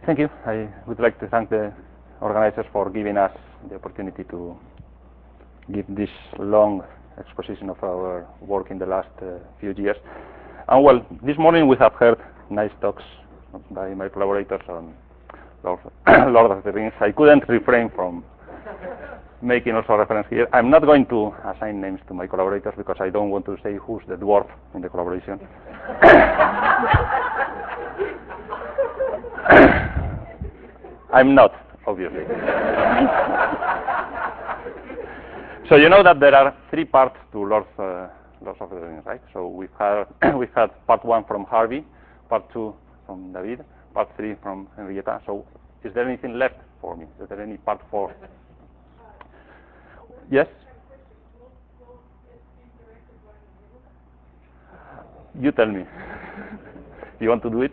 Thank you. I would like to thank the organizers for giving us the opportunity to give this long exposition of our work in the last few years. And well, this morning we have heard nice talks by my collaborators on Lord of the Rings. I couldn't refrain from making also reference here. I'm not going to assign names to my collaborators because I don't want to say who's the dwarf in the collaboration. I'm not, obviously. So you know that there are 3 parts to Lords of the Rings, right? So we've had part 1 from Harvey, part 2 from David, part 3 from Henrietta. So is there anything left for me? Is there any part 4? Yes? You tell me. You want to do it?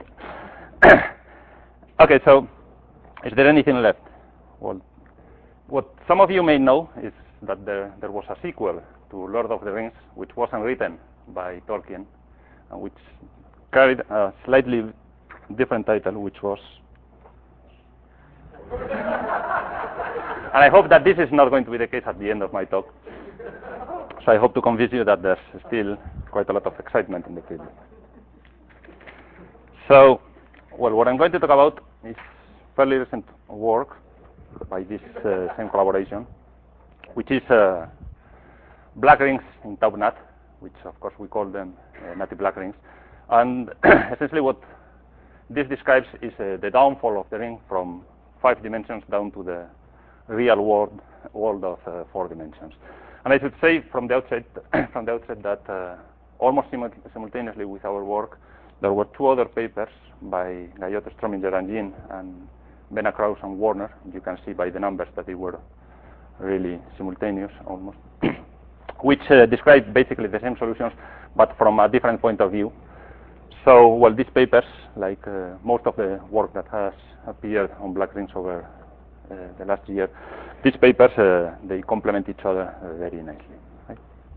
Okay, so is there anything left? Well, what some of you may know is that there was a sequel to Lord of the Rings, which wasn't written by Tolkien, and which carried a slightly different title, which was... And I hope that this is not going to be the case at the end of my talk. So I hope to convince you that there's still quite a lot of excitement in the field. So, well, what I'm going to talk about is fairly recent work by this same collaboration, which is black rings in Tau NAT, which of course we call them native black rings. And essentially what this describes is the downfall of the ring from 5 dimensions down to the real world of 4 dimensions. And I should say from the outset that almost simultaneously with our work, there were 2 other papers by Guyot, Strominger, and Jean, and Bena Kraus and Warner. You can see by the numbers that they were really simultaneous almost, which describe basically the same solutions, but from a different point of view. So, well, these papers, like most of the work that has appeared on black rings over the last year, these papers, they complement each other very nicely. Right?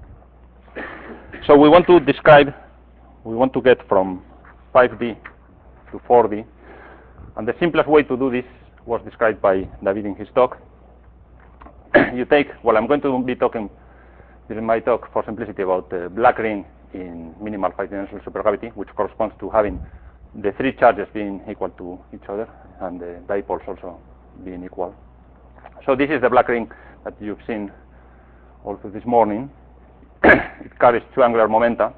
So we want to get from 5D to 4D, and the simplest way to do this was described by David in his talk. You take, well, I'm going to be talking during my talk for simplicity about the black ring in minimal 5-dimensional supergravity, which corresponds to having the 3 charges being equal to each other and the dipoles also being equal. So this is the black ring that you've seen also this morning. It carries 2 angular momenta.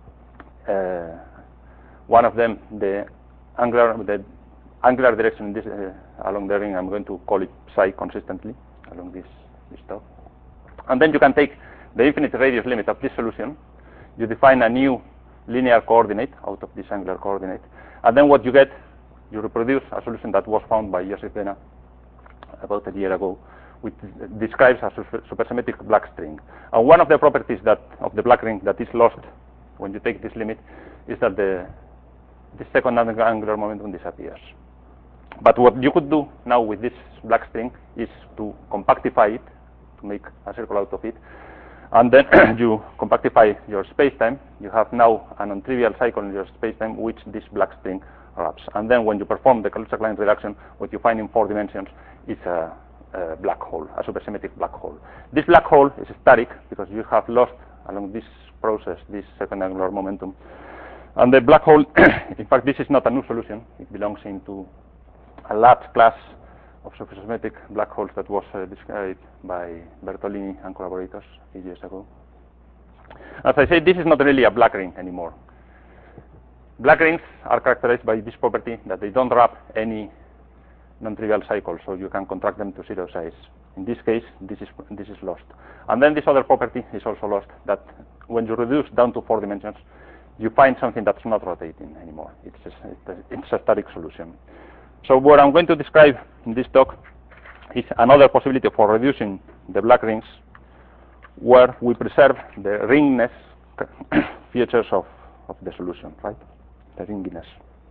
One of them, the angular direction this, along the ring, I'm going to call it psi consistently along this stuff. And then you can take the infinite radius limit of this solution. You define a new linear coordinate out of this angular coordinate, and then what you get, you reproduce a solution that was found by Joseph Bena about a year ago, which describes a supersymmetric black string. And one of the properties of the black ring that is lost when you take this limit is that the second angular momentum disappears. But what you could do now with this black string is to compactify it, to make a circle out of it, and then you compactify your spacetime. You have now a non-trivial cycle in your spacetime which this black string wraps. And then when you perform the Kaluza-Klein reduction, what you find in 4 dimensions is a black hole, a supersymmetric black hole. This black hole is static because you have lost along this process this second angular momentum. And the black hole, in fact, this is not a new solution. It belongs into a large class of supersymmetric black holes that was described by Bertolini and collaborators 8 years ago. As I said, this is not really a black ring anymore. Black rings are characterized by this property that they don't wrap any non-trivial cycle, so you can contract them to 0 size. In this case, this is lost. And then this other property is also lost, that when you reduce down to 4 dimensions, you find something that's not rotating anymore. It's a static solution. So what I'm going to describe in this talk is another possibility for reducing the black rings where we preserve the ringness features of the solution, right? The ringiness.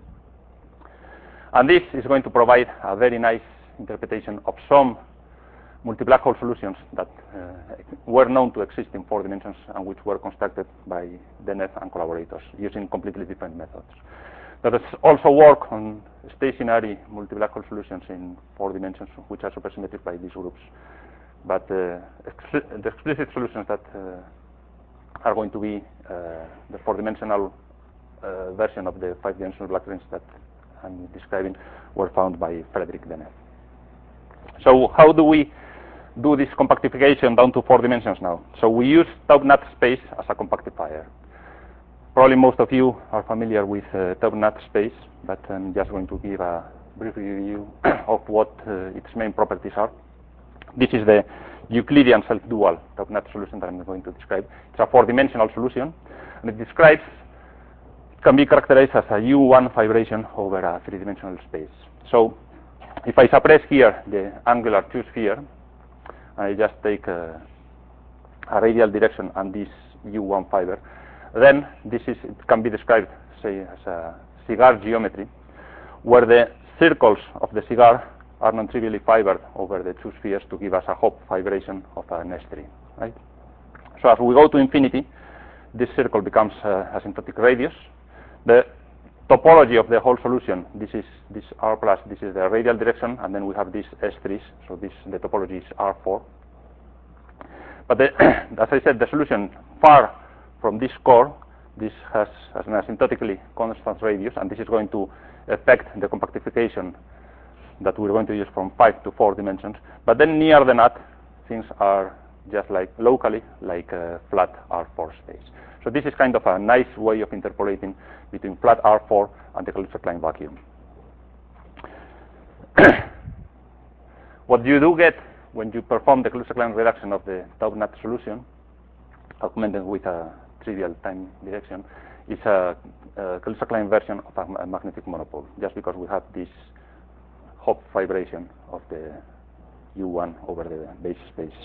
And this is going to provide a very nice interpretation of some multi-black hole solutions that were known to exist in 4 dimensions and which were constructed by Deneb and collaborators using completely different methods. There is also work on stationary multi-black hole solutions in 4 dimensions, which are supersymmetric by these groups. But the explicit solutions that are going to be the 4-dimensional version of the 5-dimensional black rings that I'm describing were found by Frederick Denef. So how do we do this compactification down to 4 dimensions now? So we use top-NUT space as a compactifier. Probably most of you are familiar with top-NUT space, but I'm just going to give a brief review of what its main properties are. This is the Euclidean self-dual top-NUT solution that I'm going to describe. It's a 4-dimensional solution, and it can be characterized as a U1 fibration over a 3-dimensional space. So if I suppress here the angular 2 sphere, I just take a radial direction and this U1 fiber, then it can be described, say, as a cigar geometry, where the circles of the cigar are non-trivially fibered over the 2 spheres to give us a Hopf fibration of an S3. Right? So as we go to infinity, this circle becomes asymptotic radius. The topology of the whole solution, this R plus, this is the radial direction, and then we have these S3s, so the topology is R4. But as I said, the solution far from this core, this has an asymptotically constant radius, and this is going to affect the compactification that we're going to use from 5 to 4 dimensions. But then near the nut, things are just like locally, like a flat R4 space. So this is kind of a nice way of interpolating between flat R4 and the Kaluza-Klein vacuum. What you do get when you perform the Kaluza-Klein reduction of the top-NUT solution, augmented with a trivial time direction, is a Kaluza-Klein version of a magnetic monopole, just because we have this Hopf vibration of the U1 over the base space.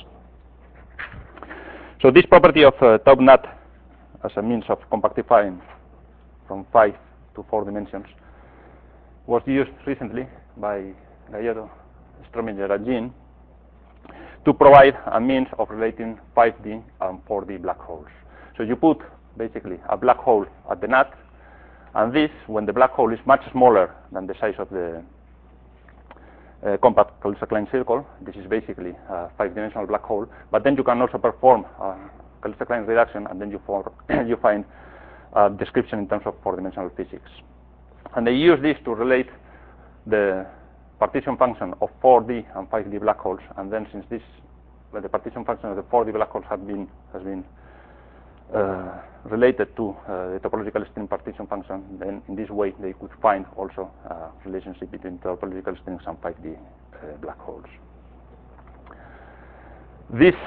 So this property of top-NUT as a means of compactifying from 5 to 4 dimensions was used recently by Gallardo, Strominger, and Jean to provide a means of relating 5D and 4D black holes. So you put basically a black hole at the nut, and this, when the black hole is much smaller than the size of the compact Kaluza-Klein circle, this is basically a 5-dimensional black hole, but then you can also perform a Kaluza-Klein reduction, and then you find a description in terms of 4-dimensional physics. And they use this to relate the partition function of 4D and 5D black holes, and then since the partition function of the 4D black holes has been related to the topological string partition function, then in this way they could find also a relationship between topological strings and 5D black holes. This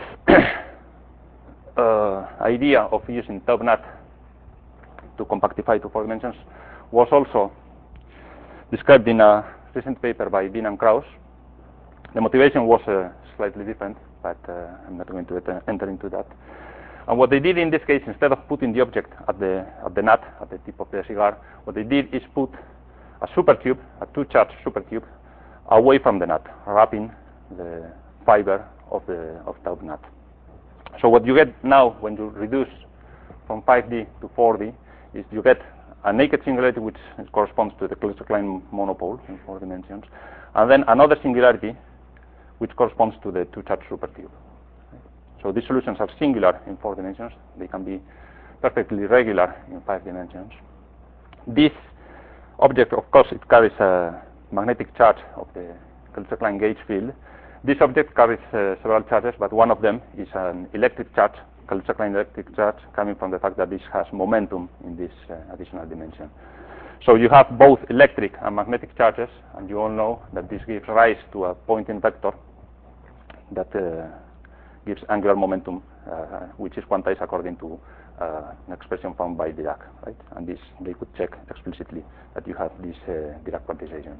idea of using top-NUT to compactify to 4 dimensions was also described in a recent paper by Bean and Krauss. The motivation was slightly different, but I'm not going to enter into that. And what they did in this case, instead of putting the object at the nut, at the tip of the cigar, what they did is put a supercube, a 2-charge supercube, away from the nut, wrapping the fiber of top-NUT. So what you get now when you reduce from 5D to 4D is you get a naked singularity which corresponds to the Kaluza-Klein monopole in 4 dimensions, and then another singularity which corresponds to the 2-charge supercube. So these solutions are singular in 4 dimensions. They can be perfectly regular in 5 dimensions. This object, of course, it carries a magnetic charge of the Kaluza-Klein gauge field. This object carries several charges, but one of them is an electric charge, Kaluza-Klein electric charge, coming from the fact that this has momentum in this additional dimension. So you have both electric and magnetic charges, and you all know that this gives rise to a Poynting vector that gives angular momentum, which is quantized according to an expression found by Dirac, right? And this, they could check explicitly that you have this Dirac quantization.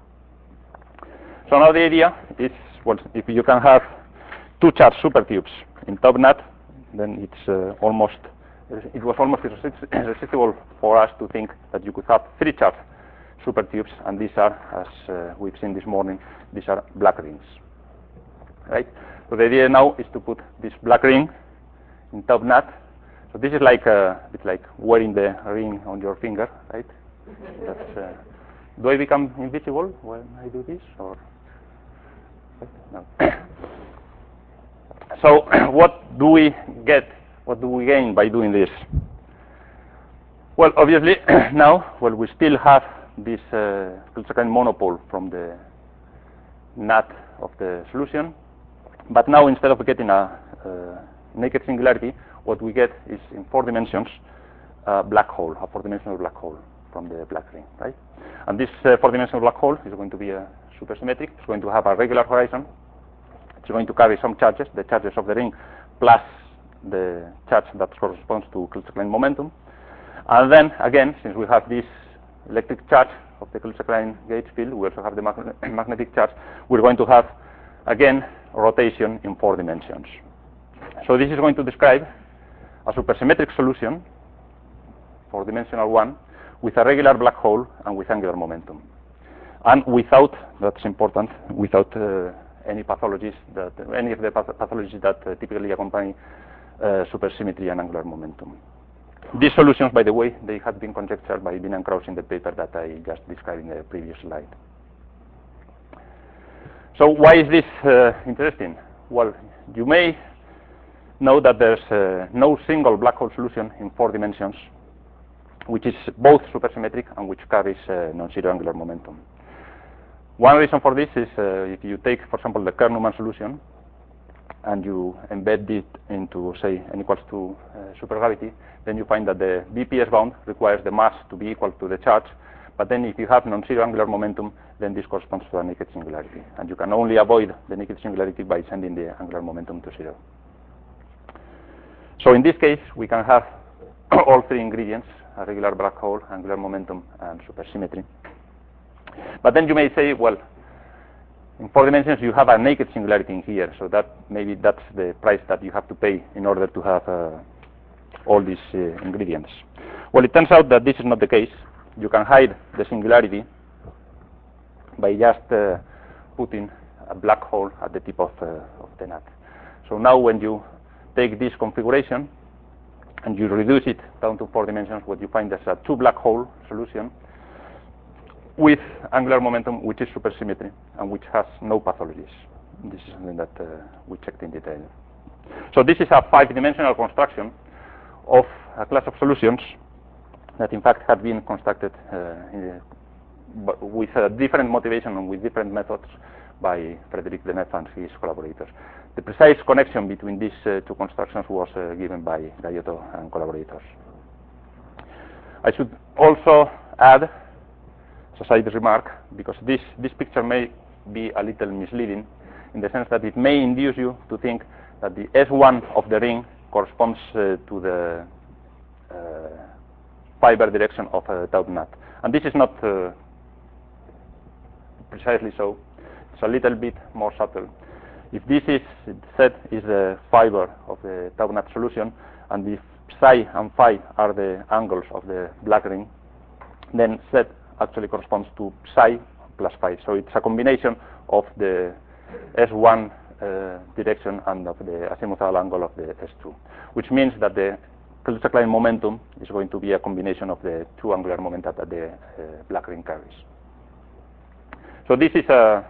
So now the idea is, well, if you can have 2 charge supercubes in top-NUT, then it was almost irresistible for us to think that you could have 3 charge supercubes, and these are, as we've seen this morning, these are black rings, right? So the idea now is to put this black ring in top-NUT. So this is like it's like wearing the ring on your finger, right? That's, do I become invisible when I do this, or no? So what do we get? What do we gain by doing this? Well, obviously, now, well, we still have this Klutzer-Klein monopole from the NAT of the solution, but now instead of getting a naked singularity, what we get is in 4 dimensions a black hole, a 4-dimensional black hole from the black ring, right? And this 4-dimensional black hole is going to be a supersymmetric. It's going to have a regular horizon. It's going to carry some charges, the charges of the ring, plus the charge that corresponds to Klutzer-Klein momentum. And then, again, since we have this electric charge of the Klutzer-Klein gauge field, we also have the magnetic charge. We're going to have, again, rotation in 4 dimensions. So this is going to describe a supersymmetric solution, 4-dimensional one, with a regular black hole and with angular momentum. And without, that's important, without any pathologies that, any of the pathologies that typically accompany supersymmetry and angular momentum. These solutions, by the way, they had been conjectured by Wien and Krauss in the paper that I just described in the previous slide. So why is this interesting? Well, you may know that there's no single black hole solution in 4 dimensions which is both supersymmetric and which carries non-zero angular momentum. One reason for this is if you take, for example, the Kerr-Newman solution and you embed it into, say, n equals to supergravity, then you find that the BPS bound requires the mass to be equal to the charge, but then if you have non-zero angular momentum, then this corresponds to a naked singularity, and you can only avoid the naked singularity by sending the angular momentum to 0. So in this case, we can have all 3 ingredients, a regular black hole, angular momentum, and supersymmetry. But then you may say, well, in 4 dimensions you have a naked singularity in here, so that maybe that's the price that you have to pay in order to have all these ingredients. Well, it turns out that this is not the case. You can hide the singularity by just putting a black hole at the tip of the nut. So now when you take this configuration and you reduce it down to 4 dimensions, what you find is a 2 black hole solution with angular momentum which is supersymmetry and which has no pathologies. This is something that we checked in detail. So this is a 5-dimensional construction of a class of solutions that in fact had been constructed with different motivation and with different methods by Frederick Denef and his collaborators. The precise connection between these 2 constructions was given by Gaiotto and collaborators. I should also add, as a side remark, because this picture may be a little misleading in the sense that it may induce you to think that the S1 of the ring corresponds to the fiber direction of a tau nut. And this is not precisely so. It's a little bit more subtle. If this is Z is the fiber of the tau nut solution, and if psi and phi are the angles of the black ring, then Z actually corresponds to psi plus phi. So it's a combination of the S1 direction and of the azimuthal angle of the S2, which means that the Klutzer-Klein momentum is going to be a combination of the 2 angular momenta that the black ring carries. So this is a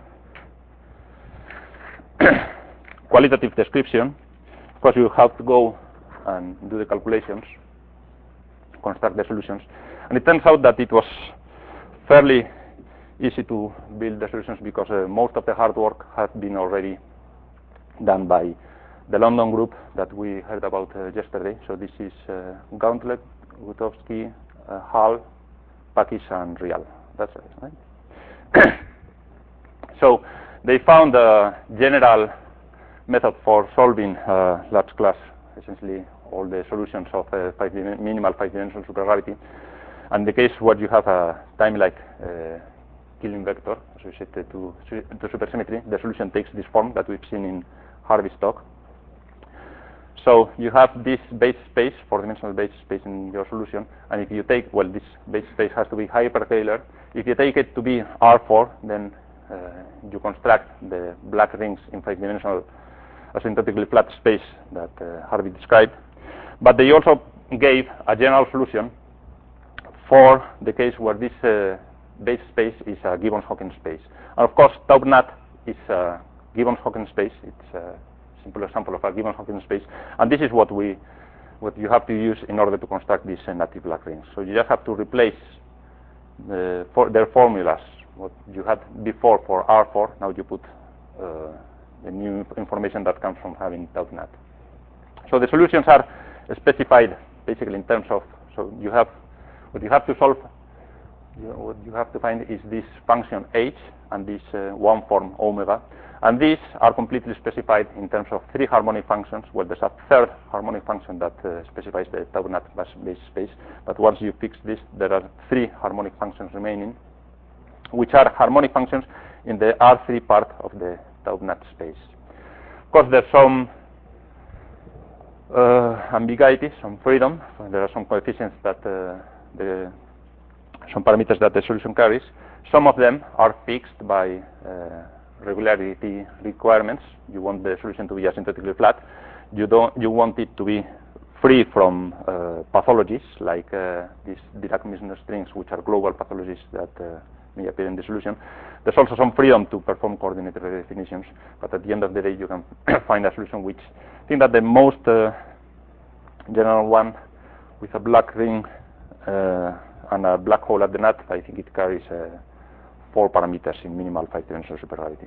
qualitative description. Of course, you have to go and do the calculations, construct the solutions, and it turns out that it was fairly easy to build the solutions because most of the hard work has been already done by the London group that we heard about yesterday. So this is Gauntlet, Gutowski, Hall, Pakis, and Rial. That's it, right? So they found a general method for solving large class, essentially all the solutions of minimal 5-dimensional supergravity. And in the case where you have a time-like Killing vector associated to supersymmetry, the solution takes this form that we've seen in Harvey's talk. So you have this base space, 4-dimensional base space in your solution, and if you take, well, this base space has to be hyperkähler. If you take it to be R4, then you construct the black rings in 5-dimensional asymptotically flat space that Harvey described. But they also gave a general solution for the case where this base space is a Gibbons-Hawkins space. And of course, tau NAT is a Gibbons-Hawkins space. It's a simple example of a Gibbons-Hawkins space, and this is what you have to use in order to construct these native black rings. So you just have to replace their formulas, what you had before for R4. Now you put the new information that comes from having tau NAT. So the solutions are specified basically in terms of, so you have, what you have to solve, what you have to find is this function h and this one form omega, and these are completely specified in terms of three harmonic functions. Well, there's a third harmonic function that specifies the tau NAT base space, but once you fix this, there are three harmonic functions remaining, which are harmonic functions in the R3 part of the tau NAT space. Of course, there's some ambiguity, some freedom. There are some coefficients that some parameters that the solution carries. Some of them are fixed by regularity requirements. You want the solution to be asymptotically flat. You want it to be free from pathologies like these Dirac-Misner strings, which are global pathologies that may appear in the solution. There's also some freedom to perform coordinated redefinitions, but at the end of the day, you can find a solution which I think that the most general one with a black ring and a black hole at the NAT, I think it carries 4 parameters in minimal 5-dimensional supergravity.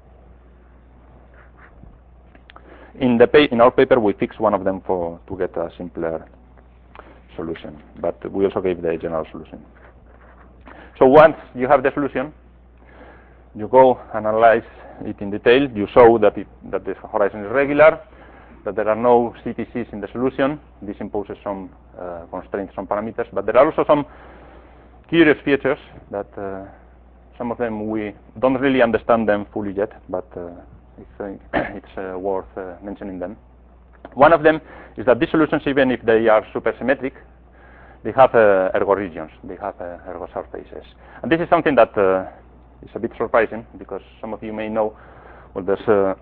In our paper, we fixed one of them to get a simpler solution, but we also gave the general solution. So once you have the solution, you go analyze it in detail. You show that the horizon is regular, that there are no CTCs in the solution. This imposes some constraints, some parameters, but there are also some curious features that some of them we don't really understand them fully yet, but it's worth mentioning them. One of them is that these solutions, even if they are supersymmetric, they have ergo regions, they have ergo surfaces. And this is something that is a bit surprising, because some of you may know, well, there's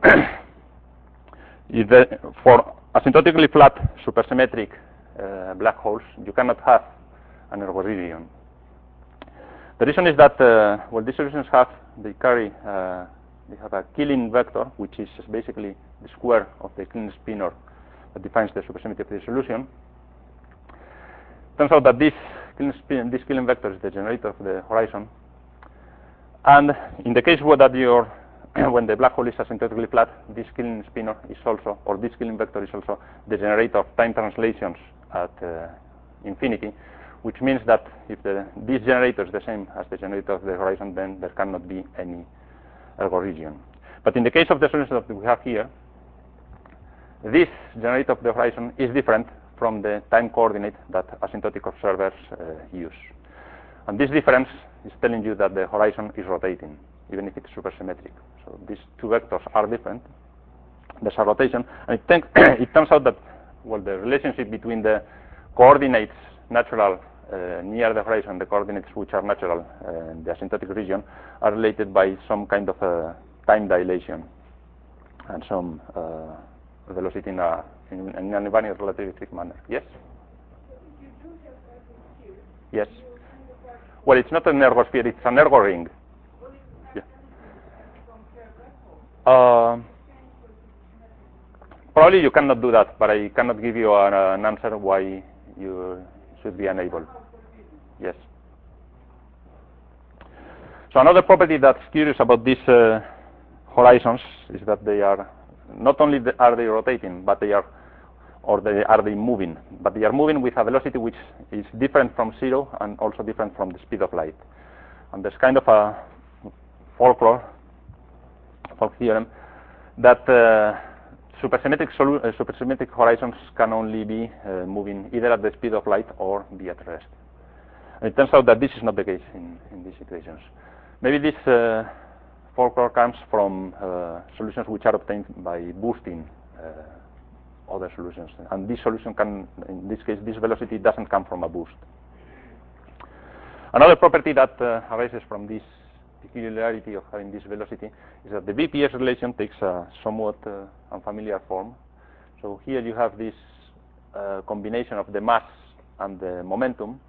for asymptotically flat supersymmetric black holes, you cannot have an ergo region. The reason is that well, these solutions they have a Killing vector, which is basically the square of the Killing spinor that defines the supersymmetry of the solution. Turns out that this Killing vector is the generator of the horizon, and in the case where that when the black hole is asymptotically flat, this Killing spinor is also, or this Killing vector is also the generator of time translations at infinity, which means that if this generator is the same as the generator of the horizon, then there cannot be any ergo region. But in the case of the solution that we have here, this generator of the horizon is different from the time coordinate that asymptotic observers use. And this difference is telling you that the horizon is rotating, even if it's supersymmetric. So these two vectors are different. There's a rotation, and it turns out that, well, the relationship between the coordinates natural near the horizon, the coordinates which are natural in the asymptotic region, are related by some kind of time dilation and some velocity in an invariant relativistic manner. Yes? You don't have ergosphere. Yes. Well, it's not an ergosphere, it's an ergo ring. Well, Yeah. from pure black hole. Probably you cannot do that, but I cannot give you an answer why you should be unable. Yes. So another property that's curious about these horizons is that they are not only are they rotating, but they are moving, but they are moving with a velocity which is different from 0 and also different from the speed of light. And there's kind of a folk theorem that supersymmetric horizons can only be moving either at the speed of light or be at rest. And it turns out that this is not the case in these equations. Maybe this folklore comes from solutions which are obtained by boosting other solutions, and this solution can, in this case, this velocity doesn't come from a boost. Another property that arises from this peculiarity of having this velocity is that the VPS relation takes a somewhat unfamiliar form. So here you have this combination of the mass and the momentum.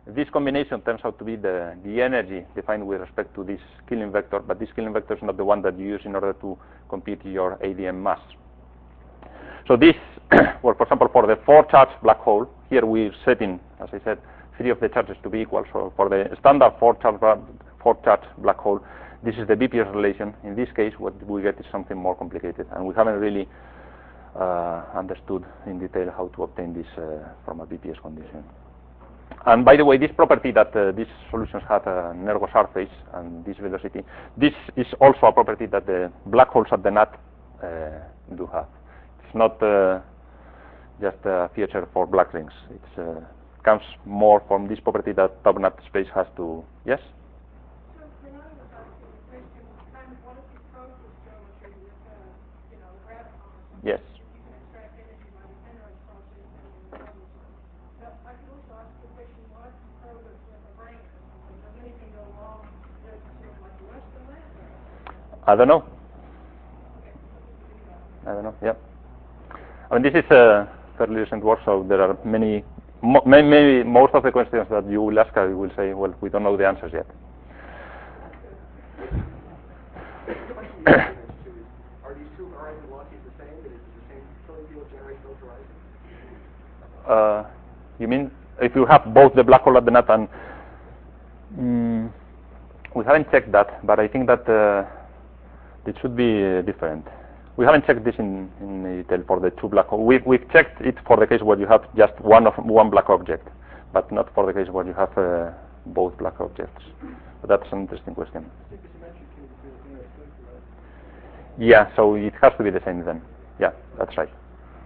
this combination turns out to be the energy defined with respect to this Killing vector, but this Killing vector is not the one that you use in order to compute your ADM mass. So this, well, for example, for the 4-charge black hole, here we're setting, as I said, 3 of the charges to be equal. So for the standard 4-charge black hole, this is the BPS relation. In this case, what we get is something more complicated, and we haven't really understood in detail how to obtain this from a BPS condition. And by the way, this property that these solutions have an ergo surface and this velocity, this is also a property that the black holes at the NAT do have. It's not just a feature for black rings. It comes more from this property that top NAT space has to. Yes? So when I was asking the question, kind of what if you probe this geometry with, graviton or something? Yes. You can extract energy by the Penrose process and the other stuff. But I could also ask the question, what if you probe it with a brain or something? Does anything go wrong? Does it sort of like less than that? I don't know. Okay, I don't know. Yeah. I mean, this is fairly recent work, so there are many. Maybe most of the questions that you will ask, I will say, well, we don't know the answers yet. Are these two horizon velocities the same? Is it the same filling field generated both horizons? You mean if you have both the black hole at the NAT and we haven't checked that, but I think that it should be different. We haven't checked this in detail for the 2 black holes. We've checked it for the case where you have just one black object, but not for the case where you have both black objects. But that's an interesting question. Yeah, so it has to be the same then. Yeah, that's right.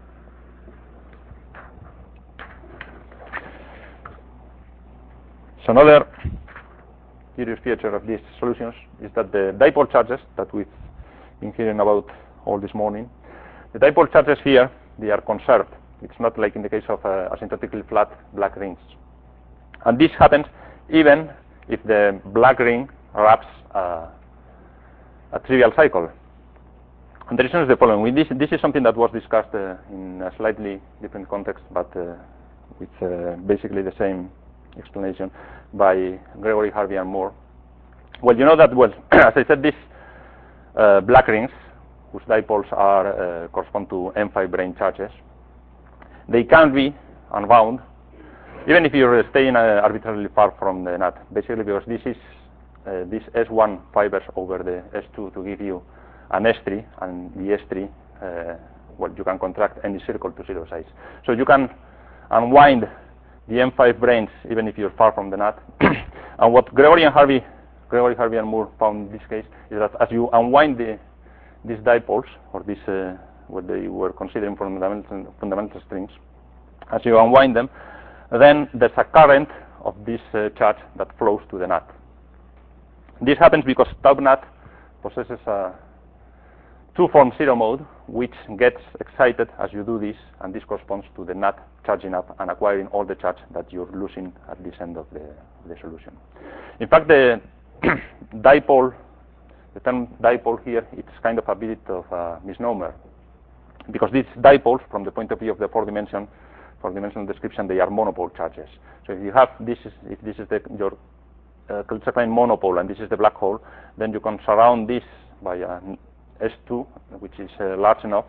So another curious feature of these solutions is that the dipole charges that we've been hearing about all this morning, the dipole charges here, they are conserved. It's not like in the case of asymptotically flat black rings. And this happens even if the black ring wraps a trivial cycle. And the reason is the following. This is something that was discussed in a slightly different context, but with basically the same explanation by Gregory, Harvey, and Moore. Well, you know that, well, as I said, these black rings, whose dipoles are correspond to M5 brane charges, they can be unbound, even if you're staying arbitrarily far from the NAT, basically because this is this S1 fibers over the S2 to give you an S3, and the S3, well, you can contract any circle to 0 size. So you can unwind the M5 branes even if you're far from the NAT. And what Gregory, Harvey, and Moore found in this case is that as you unwind these dipoles, or this what they were considering fundamental strings, as you unwind them, then there's a current of this charge that flows to the NAT. This happens because top NAT possesses a 2-form zero mode, which gets excited as you do this, and this corresponds to the NAT charging up and acquiring all the charge that you're losing at this end of the solution. In fact, the dipole, the term dipole here, it's kind of a bit of a misnomer, because these dipoles, from the point of view of the four-dimensional description, they are monopole charges. So if you have this, if this is your Kaluza-Klein monopole and this is the black hole, then you can surround this by an S2, which is large enough,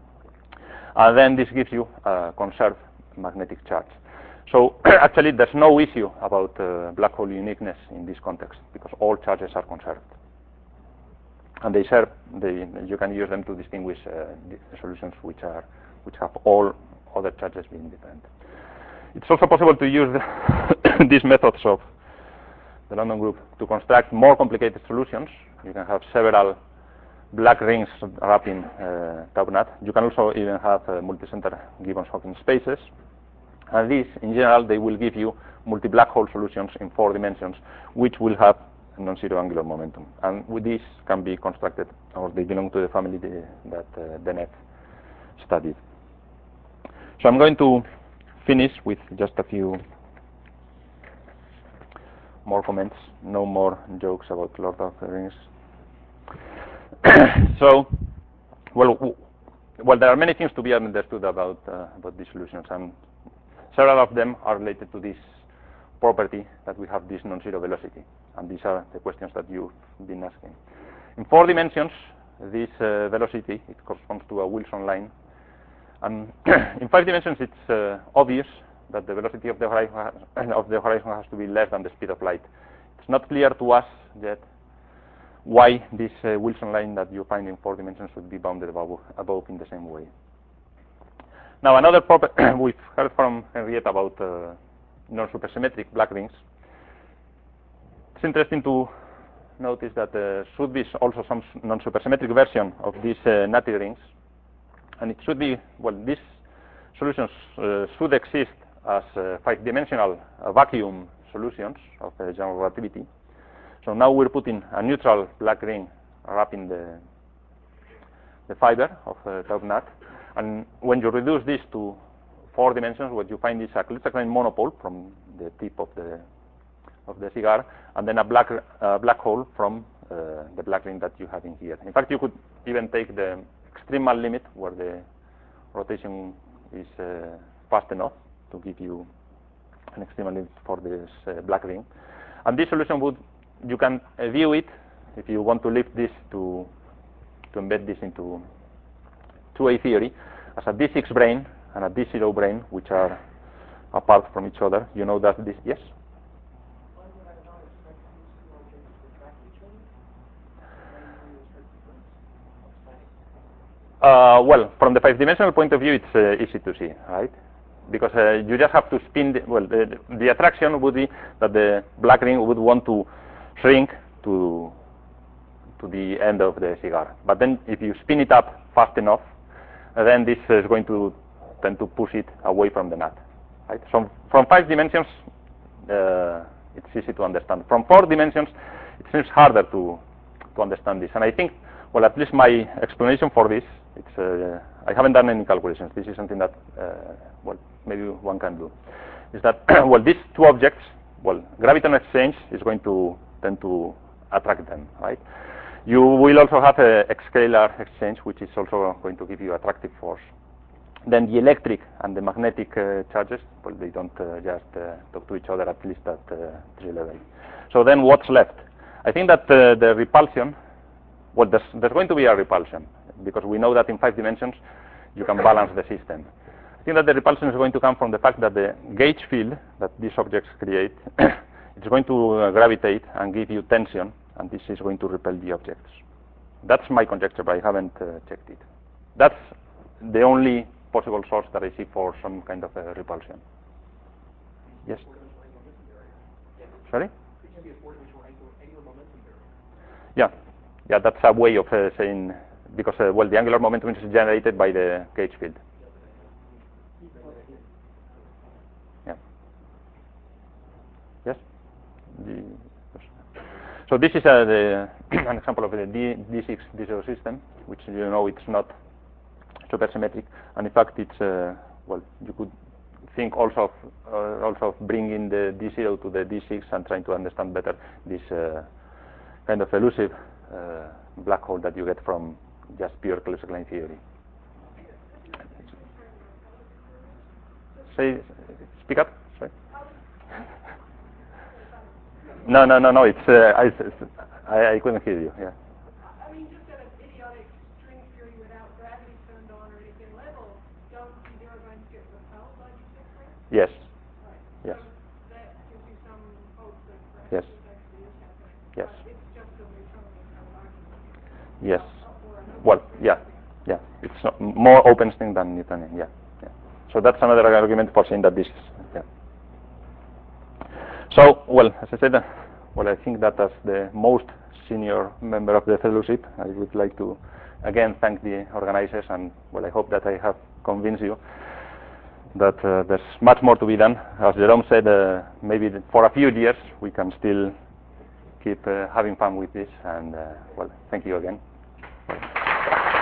and then this gives you a conserved magnetic charge. So actually, there's no issue about black hole uniqueness in this context, because all charges are conserved. And you can use them to distinguish solutions which have all other charges being different. It's also possible to use these methods of the London group to construct more complicated solutions. You can have several black rings wrapping top NAT. You can also even have multi-center Gibbons-Hawkins spaces. And these, in general, they will give you multi-black hole solutions in 4 dimensions, which will have non-zero angular momentum. And with this can be constructed, or they belong to the family that Dennett studied. So I'm going to finish with just a few more comments. No more jokes about Lord of the Rings. So, well, there are many things to be understood about these solutions, and several of them are related to this property that we have this non-zero velocity, and these are the questions that you've been asking. In 4 dimensions, this velocity, it corresponds to a Wilson line, and in 5 dimensions it's obvious that the velocity of the horizon has to be less than the speed of light. It's not clear to us yet why this Wilson line that you find in 4 dimensions would be bounded above in the same way. Now, another property we've heard from Henrietta about non-supersymmetric black rings. It's interesting to notice that there should be also some non-supersymmetric version of these NATI rings, and it should be, well, these solutions should exist as 5-dimensional vacuum solutions of general relativity. So now we're putting a neutral black ring wrapping the fiber of tau NAT, and when you reduce this to 4 dimensions, what you find is a Klitzek-line monopole from the tip of the cigar, and then a black hole from the black ring that you have in here. In fact, you could even take the extremal limit where the rotation is fast enough to give you an extremal limit for this black ring. And this solution you can view it, if you want to lift this to embed this into 2A theory, as a D6 brane and a D0 brane, which are apart from each other. You know that this, yes? Well, from the 5-dimensional point of view, it's easy to see, right? Because you just have to spin. The attraction would be that the black ring would want to shrink to the end of the cigar. But then, if you spin it up fast enough, then this is going to tend to push it away from the nut. Right? So, from 5 dimensions, it's easy to understand. From 4 dimensions, it seems harder to understand this. And I think, well, at least my explanation for this, I haven't done any calculations. This is something that, well, maybe one can do. Is that, well, these 2 objects, well, graviton exchange is going to tend to attract them, right? You will also have a scalar exchange, which is also going to give you attractive force. Then the electric and the magnetic charges, well, they don't just talk to each other, at least at 3 level. So then what's left? I think that the repulsion, well, there's going to be a repulsion, because we know that in 5 dimensions you can balance the system. I think that the repulsion is going to come from the fact that the gauge field that these objects create is going to gravitate and give you tension, and this is going to repel the objects. That's my conjecture, but I haven't checked it. That's the only possible source that I see for some kind of repulsion. Yes? Sorry? Yeah, that's a way of saying, because, well, the angular momentum is generated by the gauge field. Yeah. Yes? So this is an example of the D6 D0 system, which you know it's not supersymmetric, and in fact it's, well, you could think also of bringing the D0 to the D6 and trying to understand better this kind of elusive black hole that you get from just pure Klitzek-line theory. Speak up. Sorry. No. It's I couldn't hear you. Yeah. I mean, just at an idiotic string theory without gravity turned on or anything level, don't the Eurogames get repelled by these different? Yes. Right. Yes. So that gives you some hope that Yes. perhaps this actually is happening. Yes. But it's just a Newtonian kind of argument. Yes. Well, yeah. It's more open string than Newtonian. Yeah. So that's another argument for saying that this is. Yeah. So, well, as I said, well, I think that as the most senior member of the fellowship, I would like to again thank the organizers, and, well, I hope that I have convinced you that there's much more to be done. As Jerome said, maybe for a few years we can still keep having fun with this, and, well, thank you again.